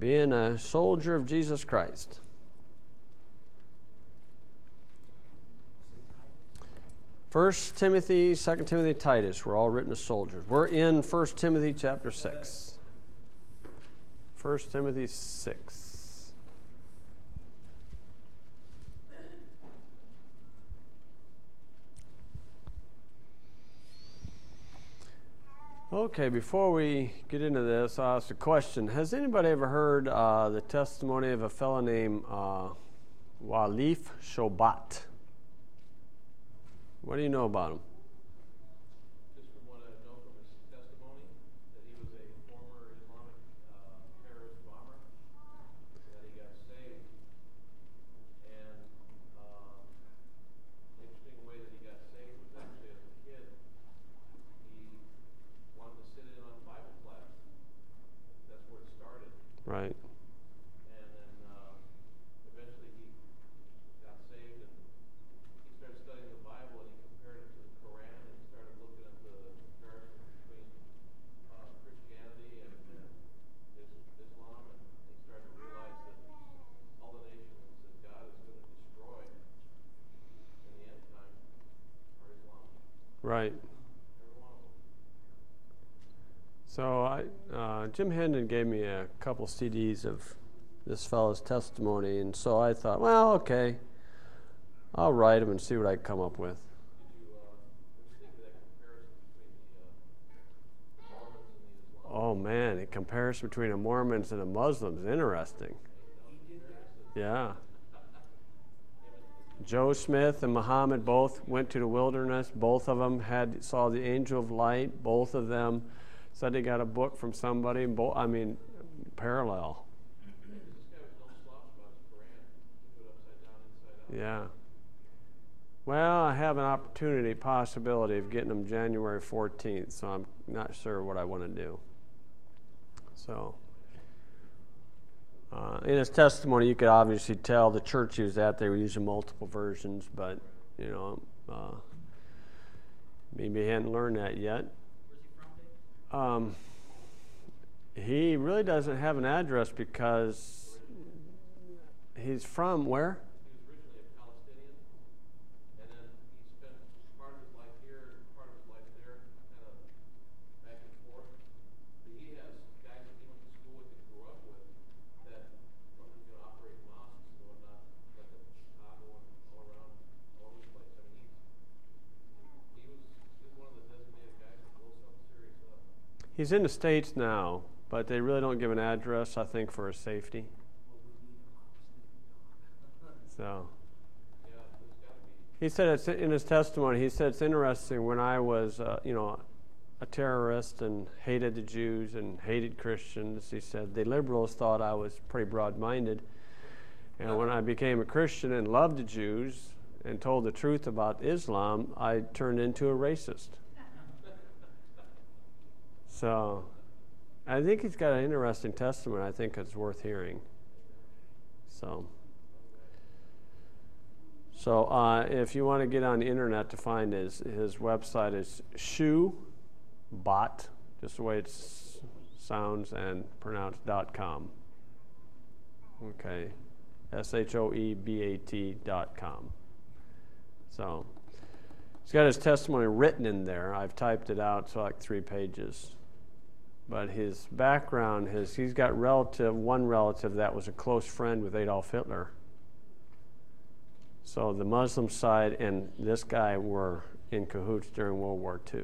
being a soldier of Jesus Christ. First Timothy, 2 Timothy, Titus, we're all written as soldiers. We're in 1 Timothy chapter 6. 1 Timothy 6. Okay, before we get into this, I'll ask a question. Has anybody ever heard the testimony of a fellow named Walif Shobat? What do you know about him? Just from what I know from his testimony, that he was a former Islamic terrorist bomber, that he got saved, and the interesting way that he got saved was actually as a kid. He wanted to sit in on Bible class. That's where it started. Right. And then eventually he got saved, and he started studying the Bible, and he compared it to the Quran, and he started looking at the comparison between Christianity and Islam, and he started to realize that all the nations that God is going to destroy in the end time are Islam. Right. Every one of them. So Jim Hendon gave me a couple CDs of this fellow's testimony, and so I thought, well, okay, I'll write them and see what I can come up with. Did you what do you think of that comparison between the Mormons and the Islam? Oh, man, the comparison between the Mormons and the Muslims is interesting. Yeah. Joe Smith and Muhammad both went to the wilderness. Both of them saw the angel of light. Both of them said they got a book from somebody. Parallel. This guy was no slouch about his Quran. He put it upside down, inside out. Yeah. Well, I have an possibility of getting them January 14th, so I'm not sure what I want to do. So, in his testimony, you could obviously tell the church he was at, they were using multiple versions, but, maybe he hadn't learned that yet. Where's he from, Dave? He really doesn't have an address because he's from where? He was originally a Palestinian, and then he spent part of his life here, part of his life there, kind of back and forth. But he has guys that he went to school with and grew up with that operate mosques and whatnot, like in Chicago and all around, all over the place. I mean, he was one of the designated guys that blows something serious up. He's in the States now, but they really don't give an address, I think, for his safety. So Yeah, there's got to be. he said it's in his testimony. He said it's interesting when I was, a terrorist and hated the Jews and hated Christians. He said the liberals thought I was pretty broad-minded, and when I became a Christian and loved the Jews and told the truth about Islam, I turned into a racist. So I think he's got an interesting testimony. I think it's worth hearing. So if you want to get on the internet to find his website is Shoebat, just the way it sounds and pronounced .com. Okay, SHOEBAT.com. So he's got his testimony written in there. I've typed it out, so like 3 pages. But his background, he's got one relative that was a close friend with Adolf Hitler. So the Muslim side and this guy were in cahoots during World War II.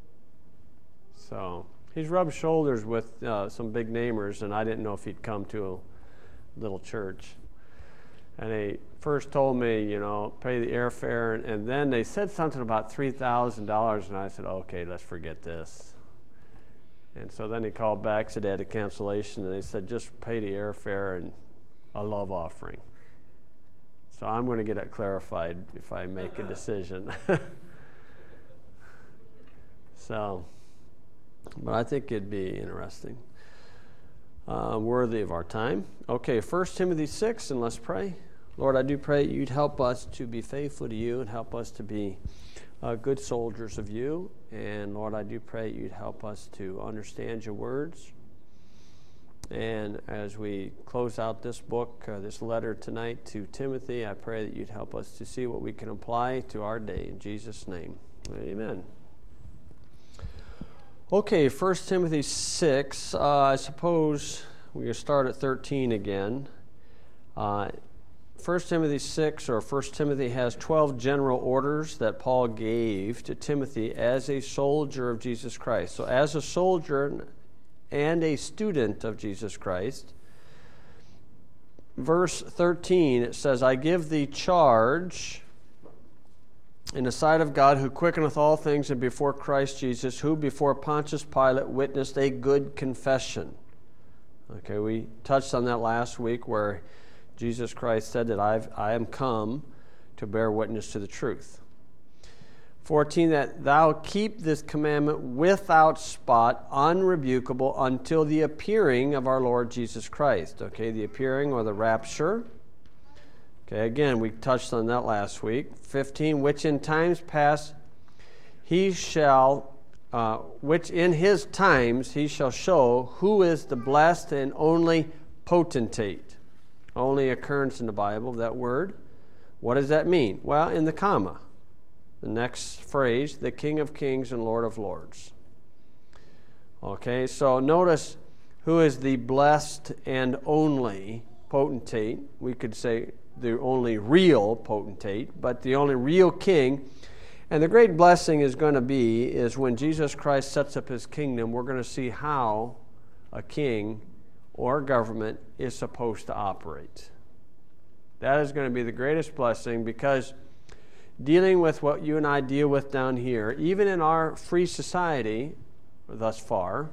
So he's rubbed shoulders with some big namers, and I didn't know if he'd come to a little church. And they first told me, pay the airfare, and then they said something about $3,000, and I said, okay, let's forget this. And so then he called back, said they had a cancellation, and they said, just pay the airfare and a love offering. So I'm going to get it clarified if I make a decision. But I think it'd be interesting. Worthy of our time. Okay, 1 Timothy 6, and let's pray. Lord, I do pray you'd help us to be faithful to you and help us to be good soldiers of you. And Lord, I do pray you'd help us to understand your words And as we close out this book, this letter tonight to Timothy, I pray that you'd help us to see what we can apply to our day. In Jesus' name, amen. Okay, 1 Timothy 6. I suppose we can start at 13 again. 1 Timothy 6, or 1 Timothy, has 12 general orders that Paul gave to Timothy as a soldier of Jesus Christ. So as a soldier and a student of Jesus Christ, verse 13, it says, I give thee charge in the sight of God, who quickeneth all things, and before Christ Jesus, who before Pontius Pilate witnessed a good confession. Okay, we touched on that last week, where Jesus Christ said that I am come to bear witness to the truth. 14, that thou keep this commandment without spot, unrebukable, until the appearing of our Lord Jesus Christ. Okay, the appearing or the rapture. Okay, again, we touched on that last week. 15, which in times past he shall, which in his times he shall show who is the blessed and only potentate. Only occurrence in the Bible, that word. What does that mean? Well, in the comma. The next phrase, the King of Kings and Lord of Lords. Okay, so notice who is the blessed and only potentate. We could say the only real potentate, but the only real king. And the great blessing is going to be is when Jesus Christ sets up his kingdom, we're going to see how a king or government is supposed to operate. That is going to be the greatest blessing, because dealing with what you and I deal with down here, even in our free society thus far,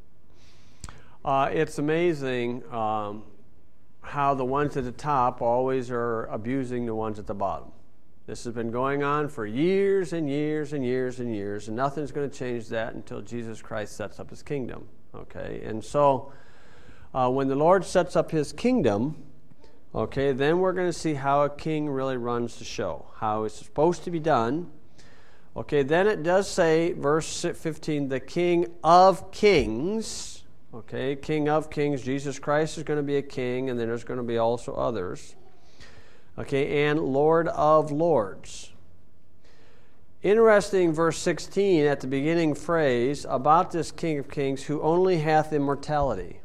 it's amazing how the ones at the top always are abusing the ones at the bottom. This has been going on for years and years and years and years, and nothing's going to change that until Jesus Christ sets up his kingdom. Okay, and so when the Lord sets up his kingdom, okay, then we're going to see how a king really runs the show, how it's supposed to be done. Okay, then it does say, verse 15, the King of Kings. Okay, King of Kings, Jesus Christ is going to be a king, and then there's going to be also others. Okay, and Lord of Lords. Interesting, verse 16, at the beginning phrase, about this King of Kings, who only hath immortality.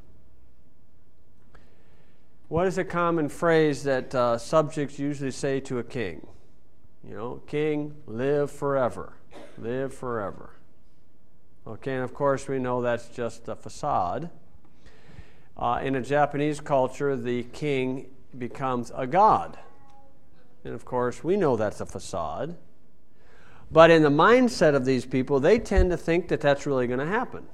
What is a common phrase that subjects usually say to a king? You know, king, live forever. Live forever. Okay, and of course we know that's just a facade. In a Japanese culture, the king becomes a god. And of course we know that's a facade. But in the mindset of these people, they tend to think that that's really going to happen.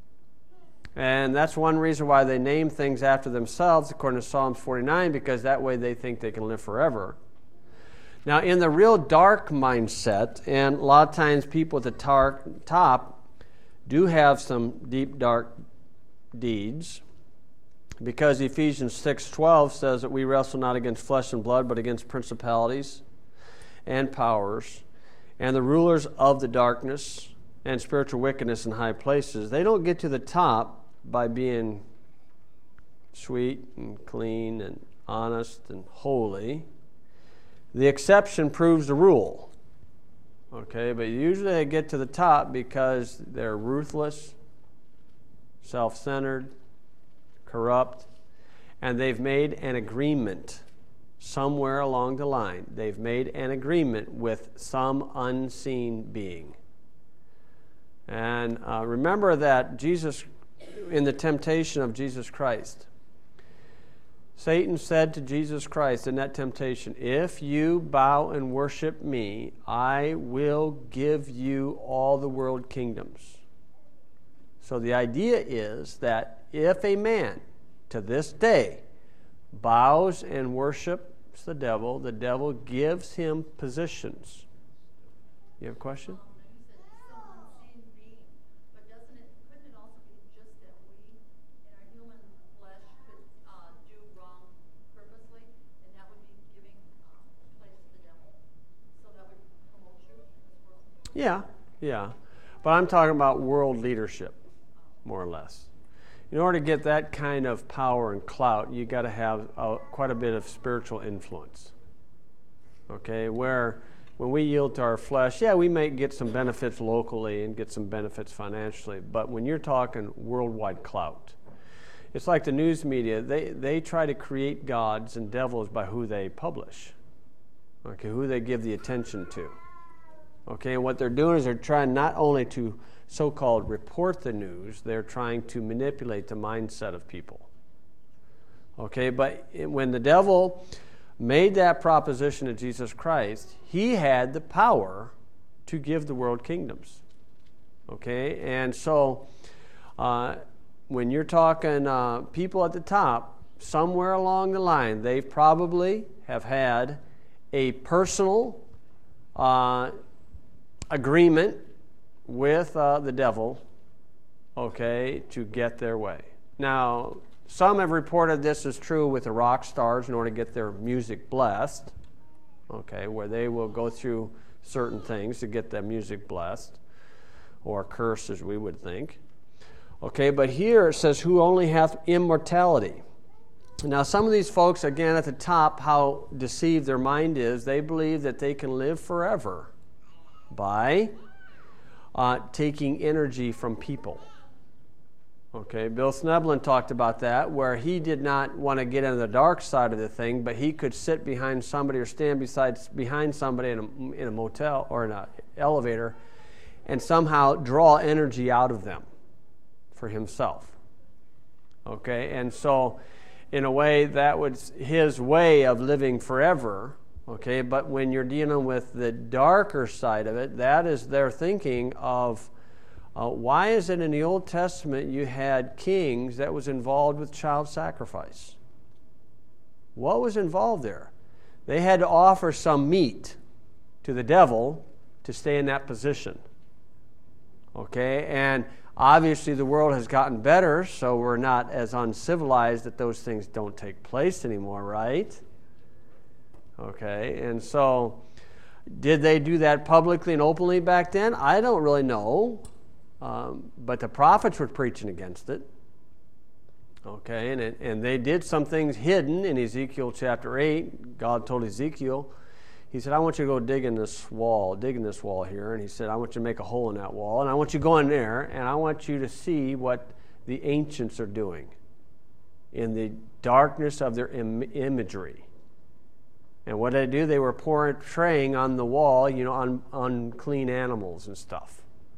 And that's one reason why they name things after themselves, according to Psalms 49, because that way they think they can live forever. Now, in the real dark mindset, and a lot of times people at the top do have some deep, dark deeds, because Ephesians 6:12 says that we wrestle not against flesh and blood, but against principalities and powers and the rulers of the darkness and spiritual wickedness in high places. They don't get to the top by being sweet and clean and honest and holy. The exception proves the rule. Okay, but usually they get to the top because they're ruthless, self-centered, corrupt, and they've made an agreement somewhere along the line. They've made an agreement with some unseen being. And remember that Jesus, in the temptation of Jesus Christ, Satan said to Jesus Christ in that temptation, if you bow and worship me, I will give you all the world kingdoms. So the idea is that if a man to this day bows and worships the devil gives him positions. You have a question? Yeah. But I'm talking about world leadership, more or less. in order to get that kind of power and clout, you got to have quite a bit of spiritual influence. Okay, where when we yield to our flesh, yeah, we may get some benefits locally and get some benefits financially, but when you're talking worldwide clout, it's like the news media. They try to create gods and devils by who they publish, okay, who they give the attention to. Okay, and what they're doing is they're trying not only to so-called report the news, they're trying to manipulate the mindset of people. Okay, but when the devil made that proposition to Jesus Christ, he had the power to give the world kingdoms. Okay, and so when you're talking people at the top, somewhere along the line, they probably have had a personal agreement with the devil, okay, to get their way. Now, some have reported this is true with the rock stars in order to get their music blessed, okay, where they will go through certain things to get their music blessed, or cursed as we would think. Okay, but here it says, who only hath immortality. Now, some of these folks, again, at the top, how deceived their mind is, they believe that they can live forever by taking energy from people. Okay, Bill Sneblin talked about that, where he did not want to get into the dark side of the thing, but he could sit behind somebody or stand behind somebody in a motel or in an elevator and somehow draw energy out of them for himself. Okay, and so in a way that was his way of living forever. Okay, but when you're dealing with the darker side of it, that is their thinking of why is it in the Old Testament you had kings that was involved with child sacrifice? What was involved there? They had to offer some meat to the devil to stay in that position. Okay, and obviously the world has gotten better, so we're not as uncivilized that those things don't take place anymore, right? Okay, and so did they do that publicly and openly back then? I don't really know, but the prophets were preaching against it. Okay, and they did some things hidden in Ezekiel chapter 8. God told Ezekiel, he said, I want you to go dig in this wall here. And he said, I want you to make a hole in that wall. And I want you to go in there, and I want you to see what the ancients are doing in the darkness of their imagery. And what did they do? They were portraying on the wall, on unclean animals and stuff.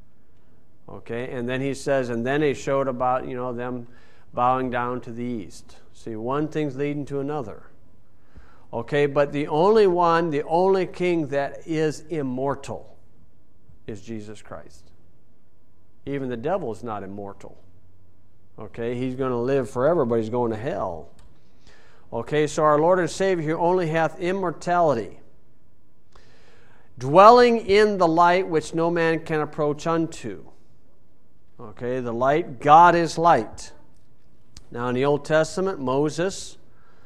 Okay, and then he says, and then he showed about, them bowing down to the east. See, one thing's leading to another. Okay, but the only king that is immortal is Jesus Christ. Even the devil is not immortal. Okay, he's going to live forever, but he's going to hell. Okay, so our Lord and Savior only hath immortality, dwelling in the light which no man can approach unto. Okay, the light, God is light. Now in the Old Testament, Moses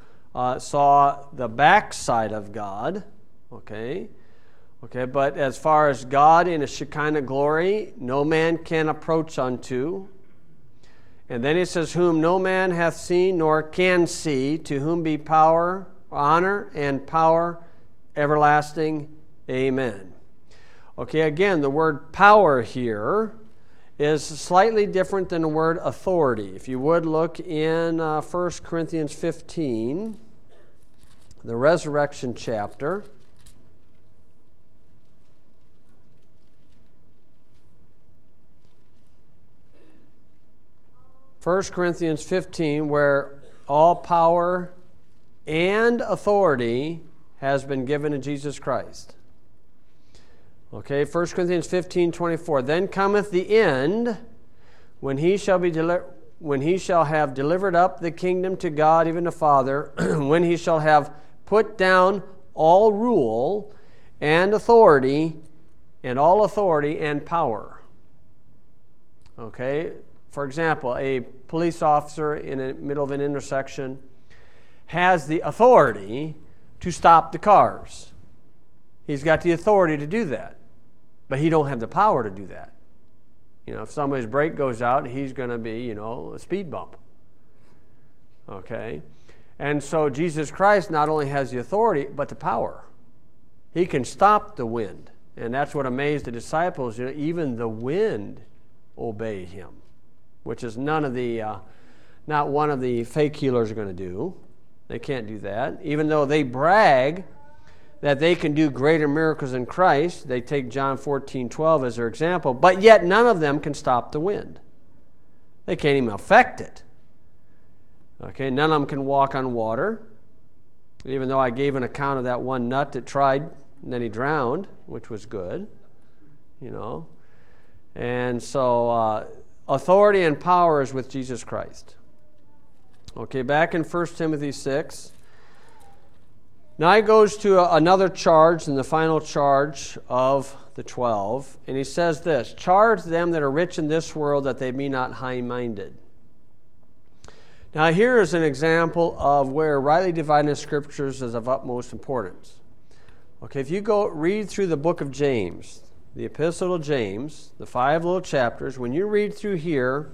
saw the backside of God. Okay, but as far as God in His Shekinah glory, no man can approach unto. And then he says, whom no man hath seen nor can see, to whom be power, honor, and power everlasting. Amen. Okay, again, the word power here is slightly different than the word authority. If you would look in 1 Corinthians 15, the resurrection chapter. 1 Corinthians 15, where all power and authority has been given to Jesus Christ. Okay, 1 Corinthians 15:24. Then cometh the end, when he shall have delivered up the kingdom to God, even the Father, when he shall have put down all rule and authority, and power. Okay. For example, a police officer in the middle of an intersection has the authority to stop the cars. He's got the authority to do that, but he don't have the power to do that. if somebody's brake goes out, he's going to be, a speed bump. Okay? And so Jesus Christ not only has the authority, but the power. He can stop the wind. And that's what amazed the disciples. Even the wind obeyed him, which is not one of the fake healers are going to do. They can't do that. Even though they brag that they can do greater miracles in Christ, they take John 14:12 as their example, but yet none of them can stop the wind. They can't even affect it. Okay, none of them can walk on water, even though I gave an account of that one nut that tried, and then he drowned, which was good, And so authority and power is with Jesus Christ. Okay, back in 1 Timothy 6. Now he goes to another charge, and the final charge of the 12, and he says this: charge them that are rich in this world that they be not high-minded. Now here is an example of where rightly dividing the Scriptures is of utmost importance. Okay, if you go read through the book of James, the Epistle of James, the 5 little chapters, when you read through here,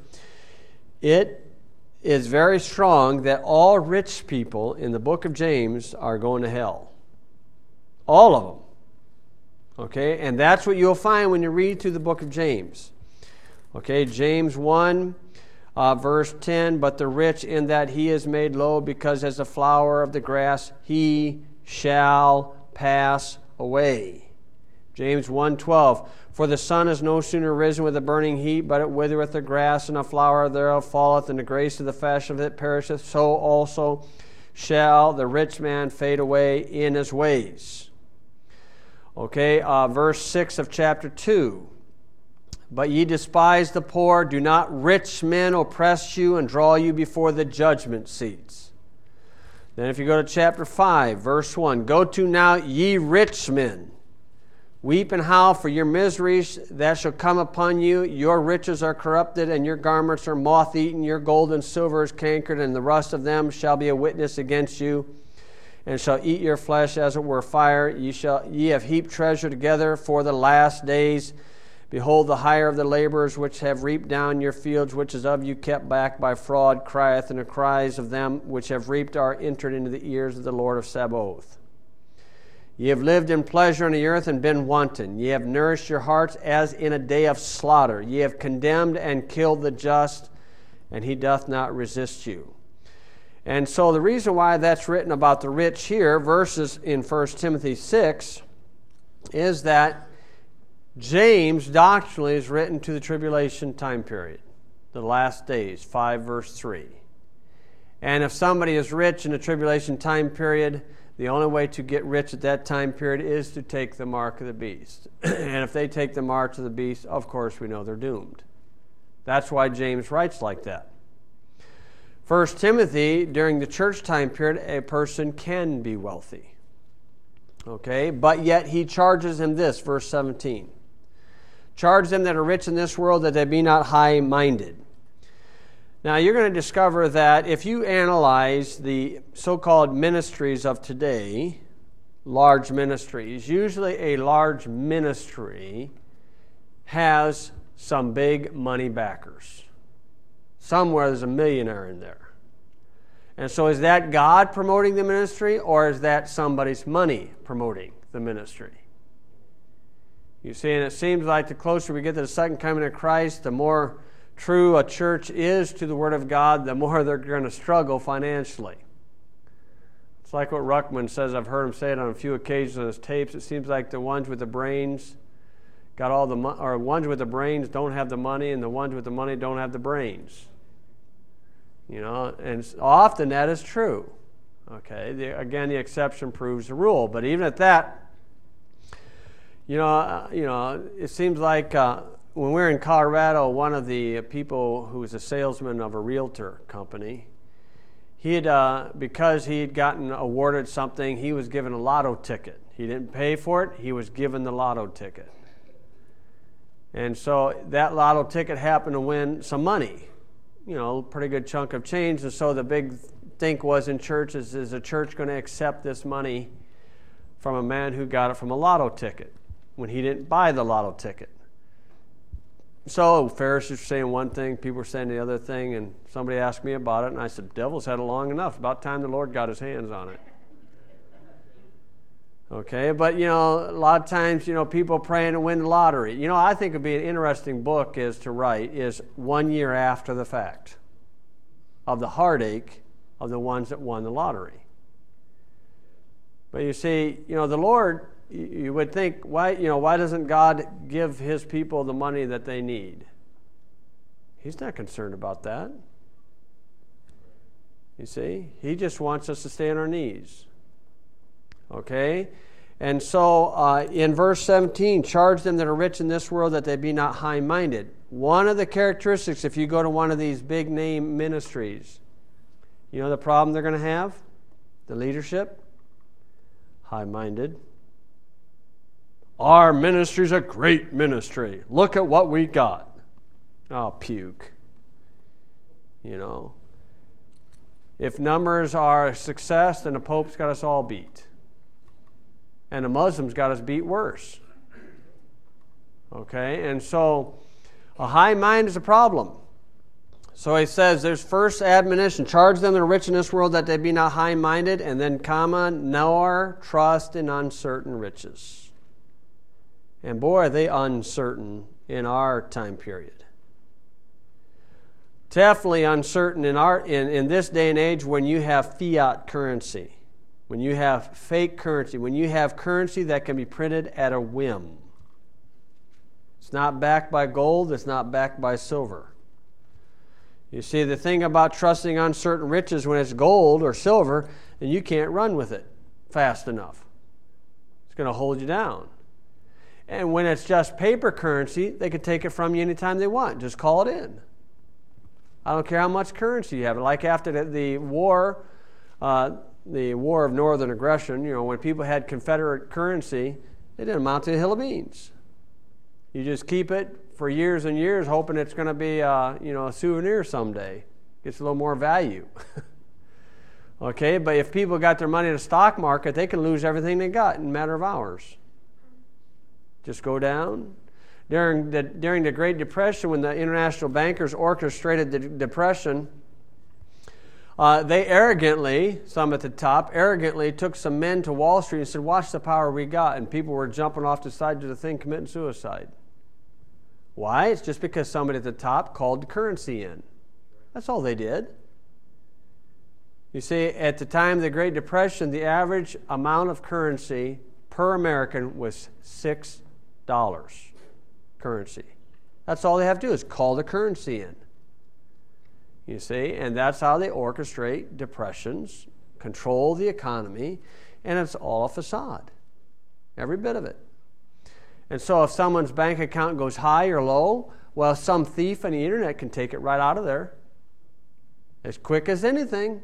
it is very strong that all rich people in the book of James are going to hell. All of them. Okay, and that's what you'll find when you read through the book of James. Okay, James 1, verse 10, but the rich in that he is made low, because as the flower of the grass he shall pass away. James 1:12, for the sun is no sooner risen with a burning heat, but it withereth the grass, and the flower thereof falleth, and the grace of the fashion of it perisheth. So also shall the rich man fade away in his ways. Okay, verse 6 of chapter 2. But ye despise the poor, do not rich men oppress you and draw you before the judgment seats. Then if you go to chapter 5, verse 1, go to now, ye rich men, weep and howl for your miseries that shall come upon you. Your riches are corrupted, and your garments are moth-eaten. Your gold and silver is cankered, and the rust of them shall be a witness against you, and shall eat your flesh as it were fire. Ye have heaped treasure together for the last days. Behold, the hire of the laborers which have reaped down your fields, which is of you kept back by fraud, crieth, and the cries of them which have reaped are entered into the ears of the Lord of Sabaoth. Ye have lived in pleasure on the earth and been wanton. Ye have nourished your hearts as in a day of slaughter. Ye have condemned and killed the just, and he doth not resist you. And so the reason why that's written about the rich here, verses in 1 Timothy 6, is that James doctrinally is written to the tribulation time period, the last days, 5 verse 3. And if somebody is rich in the tribulation time period, the only way to get rich at that time period is to take the mark of the beast. And if they take the mark of the beast, of course we know they're doomed. That's why James writes like that. 1 Timothy, during the church time period, a person can be wealthy. Okay, but yet he charges him this, verse 17. Charge them that are rich in this world that they be not high-minded. Now you're going to discover that if you analyze the so-called ministries of today, large ministries, usually a large ministry has some big money backers. Somewhere there's a millionaire in there. And so is that God promoting the ministry, or is that somebody's money promoting the ministry? You see, and it seems like the closer we get to the second coming of Christ, the more true a church is to the Word of God, the more they're going to struggle financially. It's like what Ruckman says. I've heard him say it on a few occasions on his tapes. It seems like the ones with the brains got all the money, or ones with the brains don't have the money, and the ones with the money don't have the brains. And often that is true. Okay, again, the exception proves the rule. But even at that, it seems like when we were in Colorado, one of the people who was a salesman of a realtor company, because he had gotten awarded something, he was given a lotto ticket. He didn't pay for it. He was given the lotto ticket. And so that lotto ticket happened to win some money, a pretty good chunk of change. And so the big think was in churches, is the church going to accept this money from a man who got it from a lotto ticket when he didn't buy the lotto ticket? So Pharisees were saying one thing, people were saying the other thing, and somebody asked me about it, and I said, devil's had it long enough. About time the Lord got his hands on it. Okay, but, a lot of times, people praying to win the lottery. I think it would be an interesting book to write is 1 year after the fact of the heartache of the ones that won the lottery. But you see, the Lord, you would think, why doesn't God give his people the money that they need? He's not concerned about that. You see, he just wants us to stay on our knees. Okay? And so in verse 17, charge them that are rich in this world that they be not high-minded. One of the characteristics, if you go to one of these big name ministries, the problem they're going to have? The leadership? High-minded. Our ministry's a great ministry. Look at what we got. Oh, puke. If numbers are a success, then the Pope's got us all beat. And the Muslims got us beat worse. Okay? And so a high mind is a problem. So he says there's first admonition, charge them that are rich in this world that they be not high-minded, and then comma, nor trust in uncertain riches. And boy, are they uncertain in our time period. Definitely uncertain in this day and age when you have fiat currency, when you have fake currency, when you have currency that can be printed at a whim. It's not backed by gold, it's not backed by silver. You see, the thing about trusting uncertain riches when it's gold or silver, then you can't run with it fast enough. It's going to hold you down. And when it's just paper currency, they can take it from you anytime they want. Just call it in. I don't care how much currency you have. Like after the war of northern aggression, when people had Confederate currency, it didn't amount to a hill of beans. You just keep it for years and years, hoping it's going to be a souvenir someday. Gets a little more value. Okay, but if people got their money in the stock market, they can lose everything they got in a matter of hours. Just go down. During the Great Depression, when the international bankers orchestrated the Depression, they arrogantly, some at the top, took some men to Wall Street and said, watch the power we got. And people were jumping off the side of the thing committing suicide. Why? It's just because somebody at the top called the currency in. That's all they did. You see, at the time of the Great Depression, the average amount of currency per American was $6 currency. That's all they have to do is call the currency in. You see, and that's how they orchestrate depressions, control the economy, and it's all a facade. Every bit of it. And so if someone's bank account goes high or low, well, some thief on the internet can take it right out of there as quick as anything.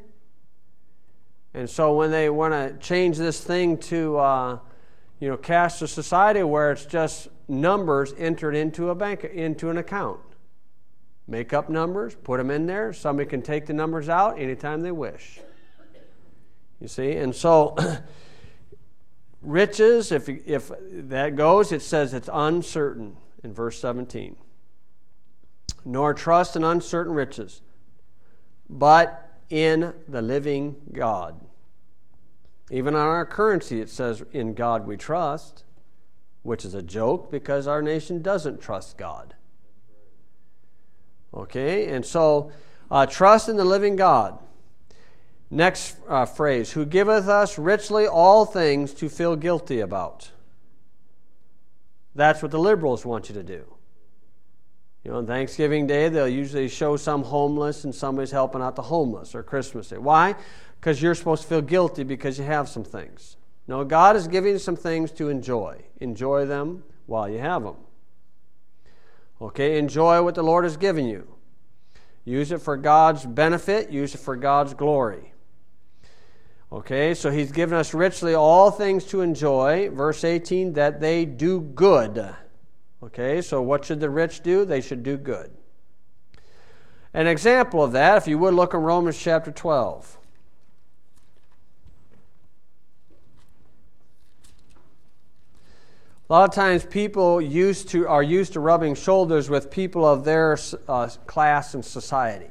And so when they want to change this thing to cashless society where it's just numbers entered into an account. Make up numbers, put them in there. Somebody can take the numbers out anytime they wish. You see, and so riches, if that goes, it says it's uncertain in verse 17. Nor trust in uncertain riches, but in the living God. Even on our currency, it says, in God we trust, which is a joke because our nation doesn't trust God. Okay, and so trust in the living God. Next phrase, who giveth us richly all things to feel guilty about. That's what the liberals want you to do. On Thanksgiving Day, they'll usually show some homeless and somebody's helping out the homeless, or Christmas Day. Why? Because you're supposed to feel guilty because you have some things. No, God is giving you some things to enjoy. Enjoy them while you have them. Okay, enjoy what the Lord has given you. Use it for God's benefit. Use it for God's glory. Okay, so He's given us richly all things to enjoy. Verse 18, that they do good. Okay, so what should the rich do? They should do good. An example of that, if you would look in Romans chapter 12. A lot of times people are used to rubbing shoulders with people of their class and society.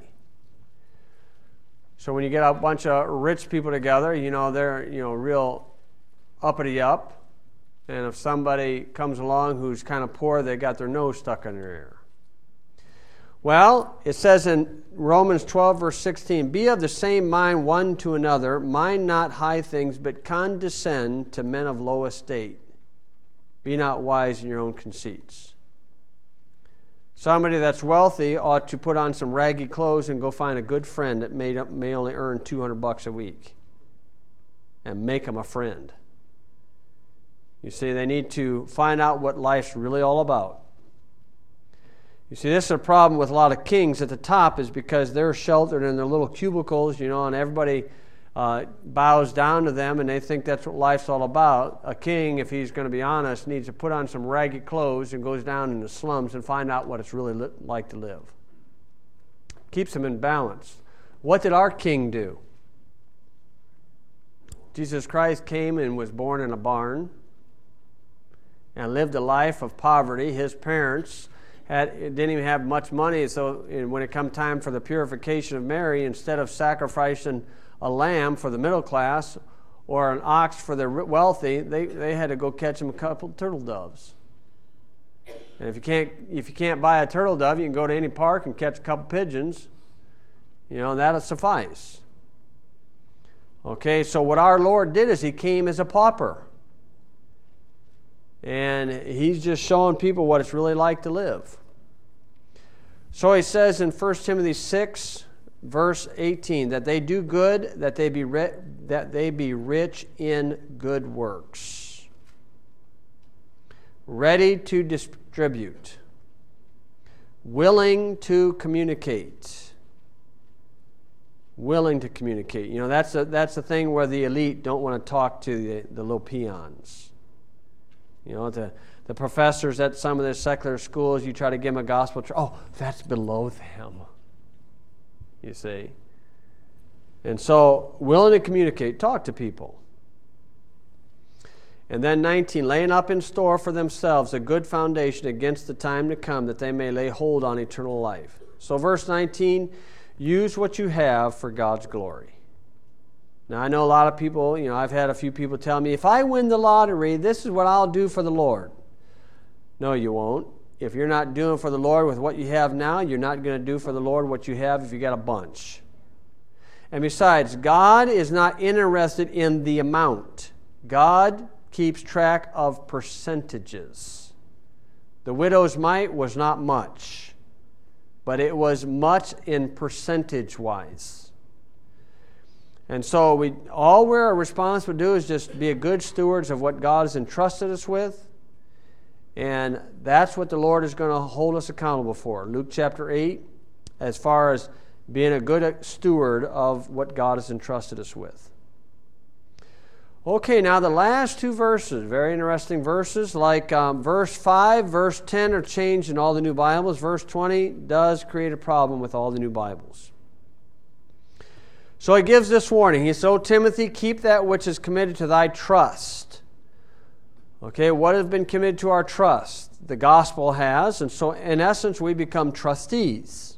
So when you get a bunch of rich people together, they're real uppity up. And if somebody comes along who's kind of poor, they got their nose stuck in their ear. Well, it says in Romans 12, verse 16, "Be of the same mind one to another, mind not high things, but condescend to men of low estate. Be not wise in your own conceits." Somebody that's wealthy ought to put on some raggy clothes and go find a good friend that may only earn $200 a week and make them a friend. You see, they need to find out what life's really all about. You see, this is a problem with a lot of kings at the top, is because they're sheltered in their little cubicles, and everybody bows down to them, and they think that's what life's all about. A king, if he's going to be honest, needs to put on some ragged clothes and goes down in the slums and find out what it's really like to live. Keeps them in balance. What did our king do? Jesus Christ came and was born in a barn and lived a life of poverty. His parents didn't even have much money, so when it come time for the purification of Mary, instead of sacrificing a lamb for the middle class or an ox for the wealthy, they had to go catch them a couple turtle doves. And if you can't buy a turtle dove, you can go to any park and catch a couple pigeons. That'll suffice. Okay, so what our Lord did is he came as a pauper. And he's just showing people what it's really like to live. So he says in 1 Timothy 6, verse 18, that they do good, that they be rich in good works, ready to distribute, willing to communicate. Willing to communicate. That's the thing where the elite don't want to talk to the little peons. The professors at some of the secular schools, you try to give them a gospel, that's below them. You see? And so, willing to communicate, talk to people. And then 19, laying up in store for themselves a good foundation against the time to come, that they may lay hold on eternal life. So verse 19, use what you have for God's glory. Now, I know a lot of people, I've had a few people tell me, if I win the lottery, this is what I'll do for the Lord. No, you won't. If you're not doing for the Lord with what you have now, you're not going to do for the Lord what you have if you got a bunch. And besides, God is not interested in the amount. God keeps track of percentages. The widow's mite was not much, but it was much in percentage-wise. And so all we're responsible to do is just be a good stewards of what God has entrusted us with. And that's what the Lord is going to hold us accountable for. Luke chapter 8, as far as being a good steward of what God has entrusted us with. Okay, now the last two verses, very interesting verses, like verse 5, verse 10 are changed in all the new Bibles. Verse 20 does create a problem with all the new Bibles. So he gives this warning. He says, "O Timothy, keep that which is committed to thy trust." Okay, what has been committed to our trust? The gospel has, and so in essence we become trustees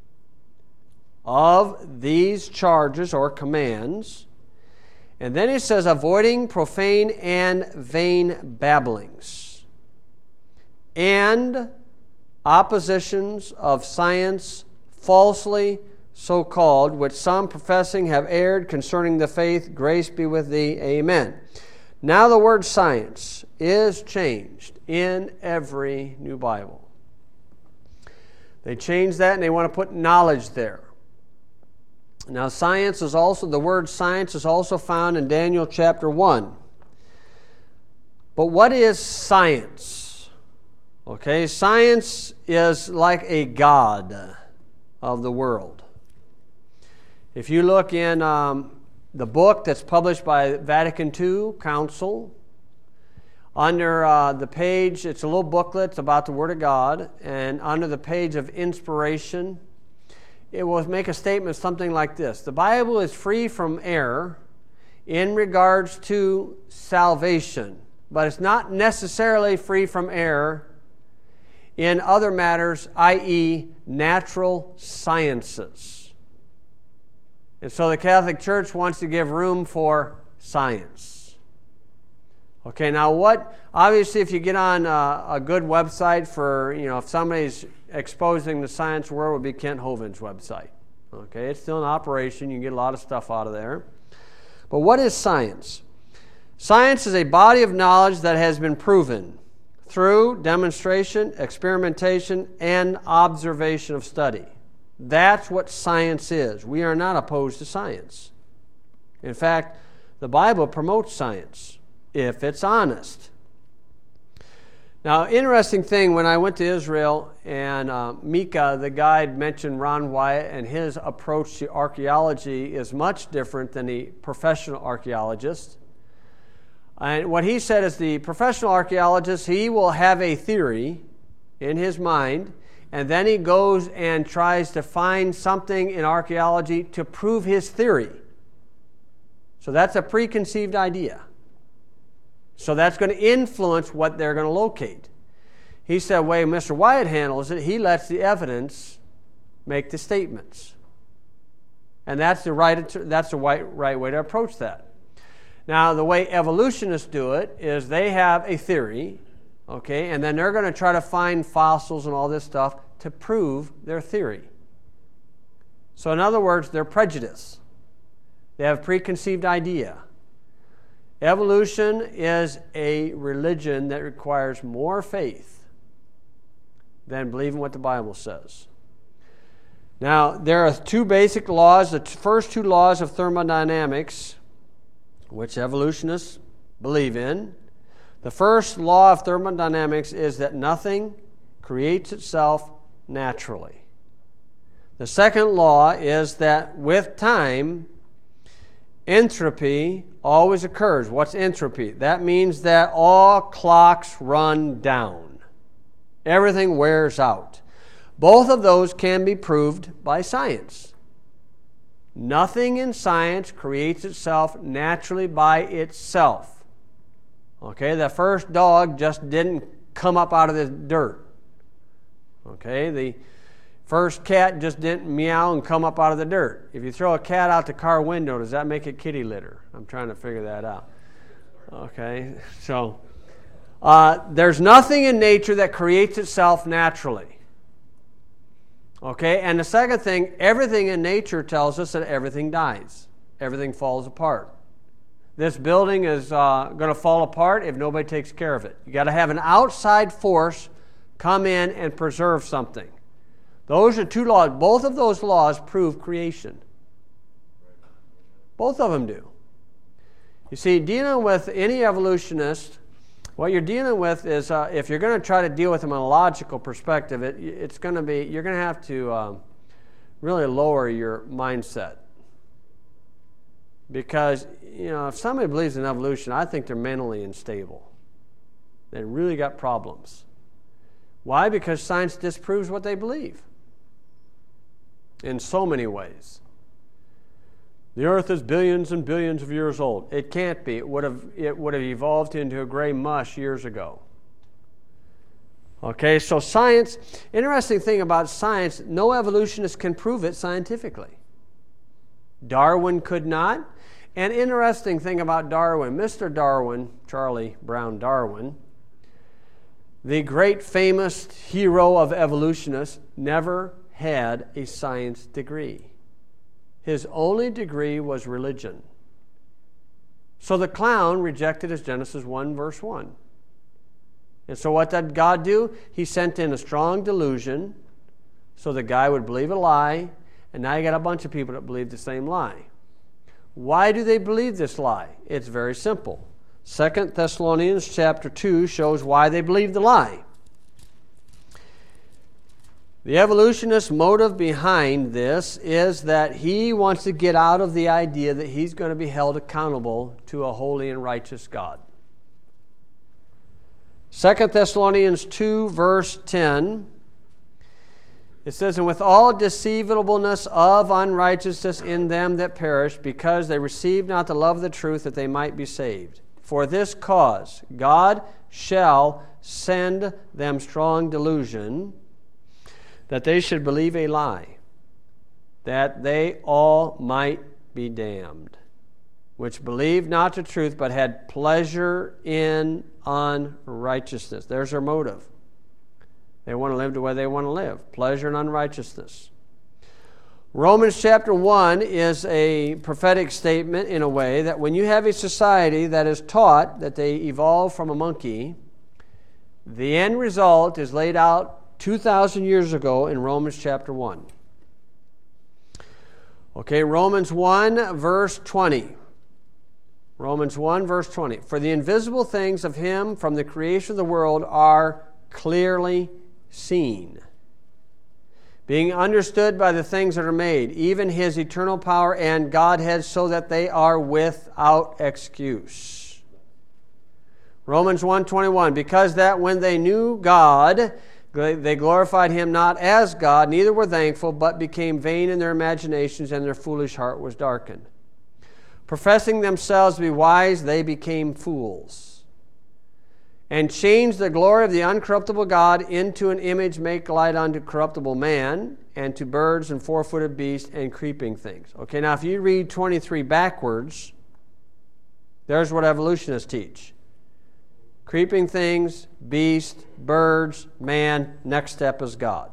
of these charges or commands. And then he says, avoiding profane and vain babblings, and oppositions of science falsely so called, which some professing have erred concerning the faith. Grace be with thee. Amen. Now the word science is changed in every new Bible. They changed that and they want to put knowledge there. Now the word science is also found in Daniel chapter 1. But what is science? Okay, science is like a god of the world. If you look in the book that's published by Vatican II Council, under the page, it's a little booklet, it's about the Word of God, and under the page of inspiration, it will make a statement something like this: the Bible is free from error in regards to salvation, but it's not necessarily free from error in other matters, i.e., natural sciences. And so the Catholic Church wants to give room for science. Okay, now obviously if you get on a good website for, if somebody's exposing the science world, would be Kent Hovind's website. Okay, it's still in operation. You can get a lot of stuff out of there. But what is science? Science is a body of knowledge that has been proven through demonstration, experimentation, and observation of study. That's what science is. We are not opposed to science. In fact, the Bible promotes science if it's honest. Now, interesting thing, when I went to Israel and Mika, the guide, mentioned Ron Wyatt, and his approach to archaeology is much different than the professional archaeologist. And what he said is the professional archaeologist, he will have a theory in his mind, and then he goes and tries to find something in archaeology to prove his theory. So that's a preconceived idea. So that's going to influence what they're going to locate. He said, the way Mr. Wyatt handles it, he lets the evidence make the statements. And that's the right way to approach that. Now, the way evolutionists do it is they have a theory, okay, and then they're going to try to find fossils and all this stuff to prove their theory. So in other words, they're prejudiced. They have a preconceived idea. Evolution is a religion that requires more faith than believing what the Bible says. Now, there are two basic laws, the first two laws of thermodynamics, which evolutionists believe in. The first law of thermodynamics is that nothing creates itself naturally. The second law is that with time, entropy always occurs. What's entropy? That means that all clocks run down. Everything wears out. Both of those can be proved by science. Nothing in science creates itself naturally by itself. Okay, the first dog just didn't come up out of the dirt. Okay, the first cat just didn't meow and come up out of the dirt. If you throw a cat out the car window, does that make it kitty litter? I'm trying to figure that out. Okay, so there's nothing in nature that creates itself naturally. Okay, and the second thing, everything in nature tells us that everything dies. Everything falls apart. This building is going to fall apart if nobody takes care of it. You got to have an outside force come in and preserve something. Those are two laws. Both of those laws prove creation. Both of them do. You see, dealing with any evolutionist, what you're dealing with is if you're going to try to deal with them on a logical perspective, you're going to have to really lower your mindset. Because, if somebody believes in evolution, I think they're mentally unstable. They really got problems. Why? Because science disproves what they believe. In so many ways. The earth is billions and billions of years old. It can't be. It would have evolved into a gray mush years ago. Okay, so science, interesting thing about science, no evolutionist can prove it scientifically. Darwin could not. And interesting thing about Darwin, Mr. Darwin, Charlie Brown Darwin, the great famous hero of evolutionists, never had a science degree. His only degree was religion. So the clown rejected his Genesis 1 verse 1. And so what did God do? He sent in a strong delusion so the guy would believe a lie, and now you got a bunch of people that believe the same lie. Why do they believe this lie? It's very simple. 2 Thessalonians chapter 2 shows why they believe the lie. The evolutionist motive behind this is that he wants to get out of the idea that he's going to be held accountable to a holy and righteous God. 2 Thessalonians 2 verse 10, it says, "And with all deceivableness of unrighteousness in them that perish, because they received not the love of the truth that they might be saved. For this cause God shall send them strong delusion, that they should believe a lie, that they all might be damned, which believed not the truth, but had pleasure in unrighteousness. There's their motive. They want to live the way they want to live. Pleasure in unrighteousness. Romans chapter 1 is a prophetic statement in a way that when you have a society that is taught that they evolved from a monkey, the end result is laid out 2,000 years ago in Romans chapter 1. Okay, Romans 1 verse 20. Romans 1 verse 20. For the invisible things of him from the creation of the world are clearly seen, being understood by the things that are made, even his eternal power and Godhead, so that they are without excuse. Romans 1:21, because that when they knew God, they glorified him not as God, neither were thankful, but became vain in their imaginations, and their foolish heart was darkened. Professing themselves to be wise, they became fools, and changed the glory of the uncorruptible God into an image make like unto corruptible man, and to birds and four-footed beasts and creeping things. Okay, now if you read 23 backwards, there's what evolutionists teach. Creeping things, beast, birds, man, next step is God.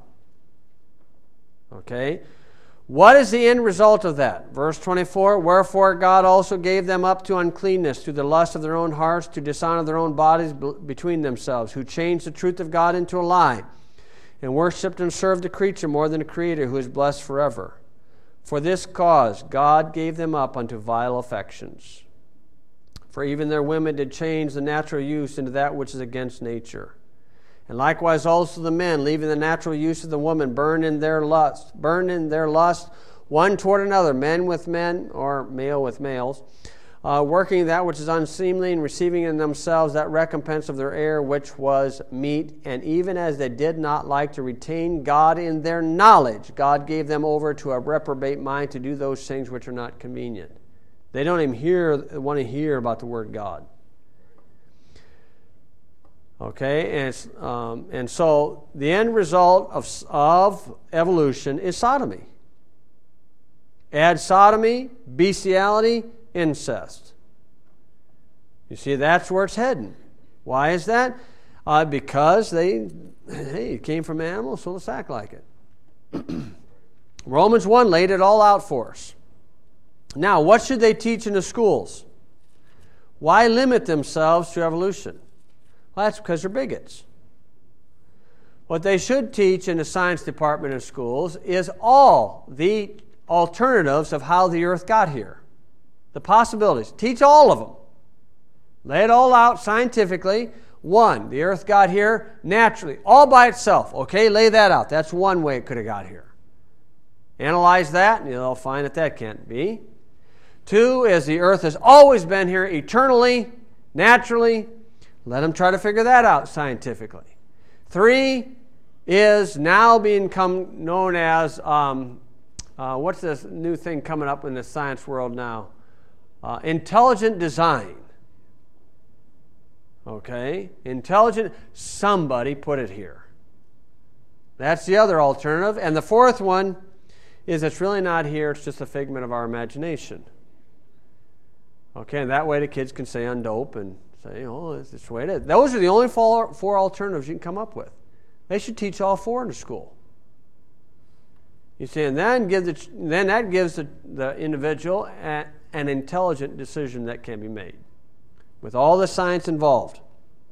Okay? What is the end result of that? Verse 24, wherefore God also gave them up to uncleanness, to the lust of their own hearts, to dishonor their own bodies between themselves, who changed the truth of God into a lie, and worshipped and served the creature more than the Creator, who is blessed forever. For this cause God gave them up unto vile affections. For even their women did change the natural use into that which is against nature. And likewise also the men, leaving the natural use of the woman, burned in their lust one toward another, men with men, or male with males, working that which is unseemly, and receiving in themselves that recompense of their error which was meet. And even as they did not like to retain God in their knowledge, God gave them over to a reprobate mind to do those things which are not convenient. They don't even want to hear about the word God. Okay, and so the end result of evolution is sodomy. Add sodomy, bestiality, incest. You see, that's where it's heading. Why is that? Because it came from animals, so let's act like it. Romans 1 laid it all out for us. Now, what should they teach in the schools? Why limit themselves to evolution? Well, that's because they're bigots. What they should teach in the science department in schools is all the alternatives of how the earth got here. The possibilities. Teach all of them. Lay it all out scientifically. One, the earth got here naturally, all by itself. Okay, lay that out. That's one way it could have got here. Analyze that, and you'll find that can't be. Two is the earth has always been here eternally, naturally. Let them try to figure that out scientifically. Three is now become known as, what's this new thing coming up in the science world now? Intelligent design. Okay? Intelligent, somebody put it here. That's the other alternative. And the fourth one is it's really not here, it's just a figment of our imagination. Okay, and that way the kids can say undope and say, oh, this is the way it is. Those are the only four alternatives you can come up with. They should teach all four in the school. You see, and then that gives the individual an intelligent decision that can be made with all the science involved.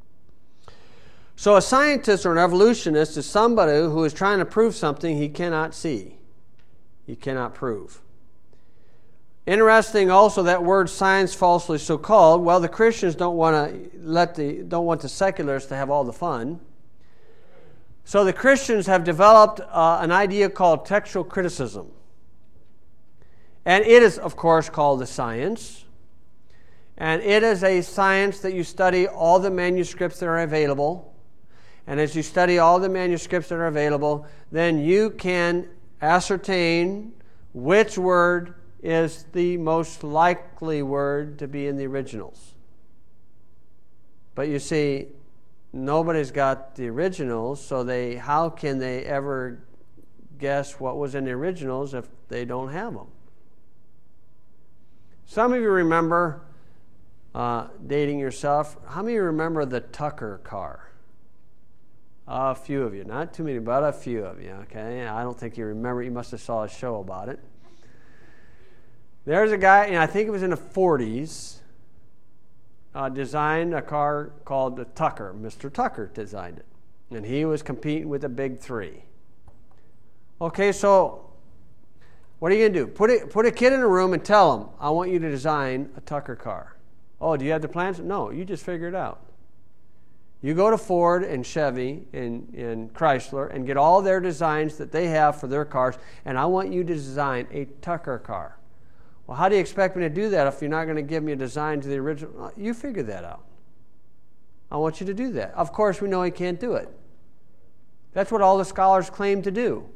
So a scientist or an evolutionist is somebody who is trying to prove something he cannot see. He cannot prove. Interesting also that word science falsely so called. Well, the Christians don't want the secularists to have all the fun. So the Christians have developed an idea called textual criticism. And it is, of course, called the science. And it is a science that you study all the manuscripts that are available. And as you study all the manuscripts that are available, then you can ascertain which word is the most likely word to be in the originals. But you see, nobody's got the originals, so how can they ever guess what was in the originals if they don't have them? Some of you remember dating yourself. How many of you remember the Tucker car? A few of you. Not too many, but a few of you, okay? I don't think you remember. You must have saw a show about it. There's a guy, and I think it was in the 40s, designed a car called the Tucker. Mr. Tucker designed it. And he was competing with the big three. Okay, so what are you going to do? Put a kid in a room and tell him, I want you to design a Tucker car. Oh, do you have the plans? No, you just figure it out. You go to Ford and Chevy and Chrysler and get all their designs that they have for their cars, and I want you to design a Tucker car. Well, how do you expect me to do that if you're not going to give me a design to the original? You figure that out. I want you to do that. Of course, we know he can't do it. That's what all the scholars claim to do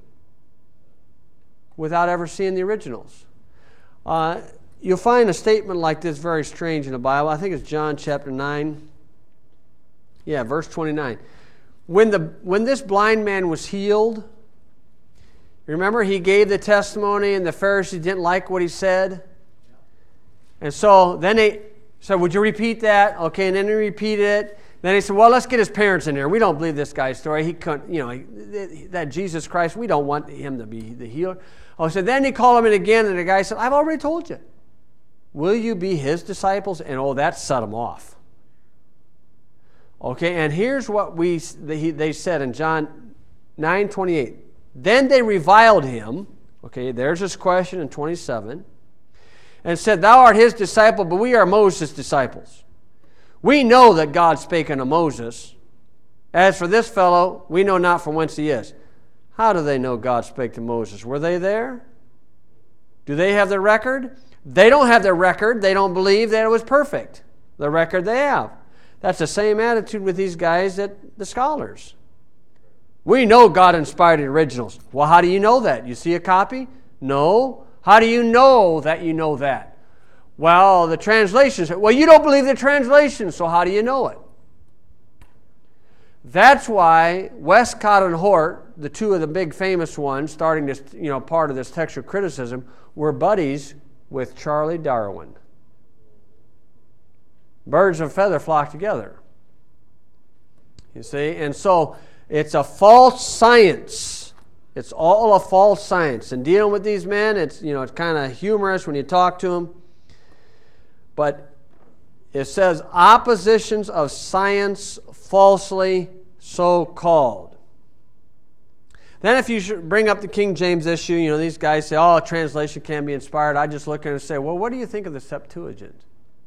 without ever seeing the originals. You'll find a statement like this very strange in the Bible. I think it's John chapter 9. Yeah, verse 29. When this blind man was healed, remember he gave the testimony and the Pharisees didn't like what he said? And so then they said, would you repeat that? Okay, and then he repeated it. Then he said, well, let's get his parents in here. We don't believe this guy's story. He couldn't, that Jesus Christ, we don't want him to be the healer. Oh, so then he called him in again, and the guy said, I've already told you. Will you be his disciples? And that set him off. Okay, and here's what they said in John 9:28. Then they reviled him. Okay, there's this question in 27. And said, thou art his disciple, but we are Moses' disciples. We know that God spake unto Moses. As for this fellow, we know not from whence he is. How do they know God spake to Moses? Were they there? Do they have their record? They don't have their record. They don't believe that it was perfect, the record they have. That's the same attitude with these guys that the scholars. We know God inspired the originals. Well, how do you know that? You see a copy? No. How do you know that you know that? Well, the translations. Well, you don't believe the translations, so how do you know it? That's why Westcott and Hort, the two of the big famous ones, starting this, part of this textual criticism, were buddies with Charlie Darwin. Birds of a feather flock together. You see? And so it's a false science. It's all a false science. And dealing with these men, it's kind of humorous when you talk to them. But it says oppositions of science falsely so called. Then if you bring up the King James issue, these guys say, a translation can be inspired. I just look at it and say, well, what do you think of the Septuagint?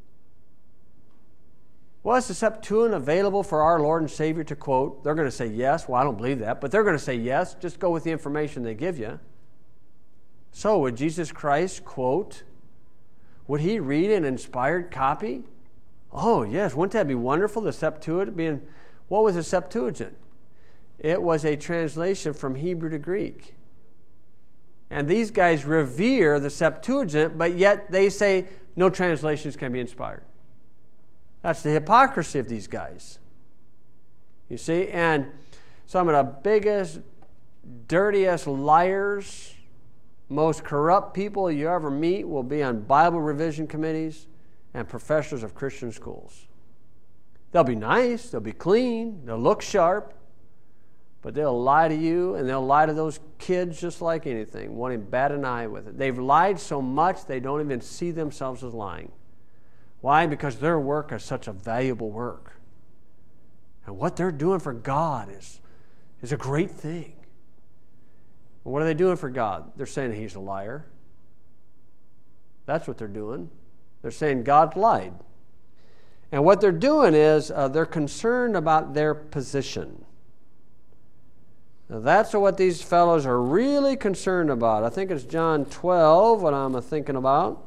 Well, is the Septuagint available for our Lord and Savior to quote? They're going to say yes. Well, I don't believe that. But they're going to say yes. Just go with the information they give you. So would Jesus Christ quote? Would he read an inspired copy? Oh, yes. Wouldn't that be wonderful? The Septuagint what was the Septuagint? It was a translation from Hebrew to Greek. And these guys revere the Septuagint, but yet they say no translations can be inspired. That's the hypocrisy of these guys. You see? And some of the biggest, dirtiest liars, most corrupt people you ever meet will be on Bible revision committees and professors of Christian schools. They'll be nice, they'll be clean, they'll look sharp, but they'll lie to you and they'll lie to those kids just like anything, wanting to bat an eye with it. They've lied so much they don't even see themselves as lying. Why? Because their work is such a valuable work. And what they're doing for God is a great thing. And what are they doing for God? They're saying he's a liar. That's what they're doing. They're saying God lied. And what they're doing is they're concerned about their position. Now that's what these fellows are really concerned about. I think it's John 12 what I'm thinking about.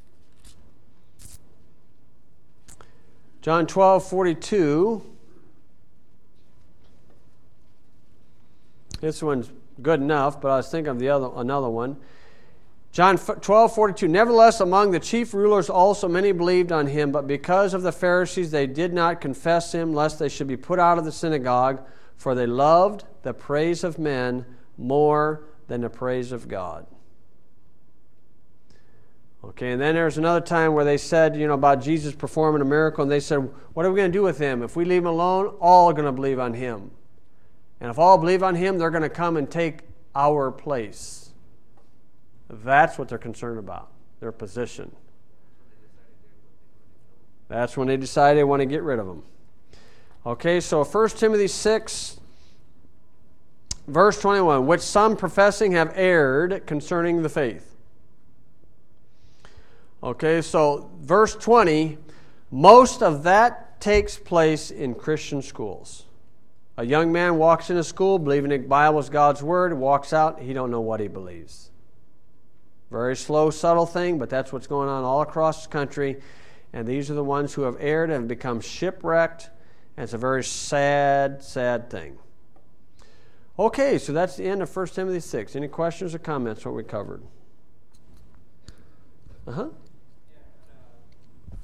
John 12:42. This one's good enough, but I was thinking of another one. John 12:42, nevertheless, among the chief rulers also many believed on him, but because of the Pharisees they did not confess him, lest they should be put out of the synagogue, for they loved the praise of men more than the praise of God. Okay, and then there's another time where they said, about Jesus performing a miracle, and they said, what are we going to do with him? If we leave him alone, all are going to believe on him. And if all believe on him, they're going to come and take our place. That's what they're concerned about, their position. That's when they decide they want to get rid of him. Okay, so 1 Timothy 6, verse 21, which some professing have erred concerning the faith. Okay, so verse 20, most of that takes place in Christian schools. A young man walks into school believing the Bible is God's word, walks out, he don't know what he believes. Very slow, subtle thing, but that's what's going on all across the country. And these are the ones who have erred and have become shipwrecked. And it's a very sad, sad thing. Okay, so that's the end of 1 Timothy 6. Any questions or comments on what we covered?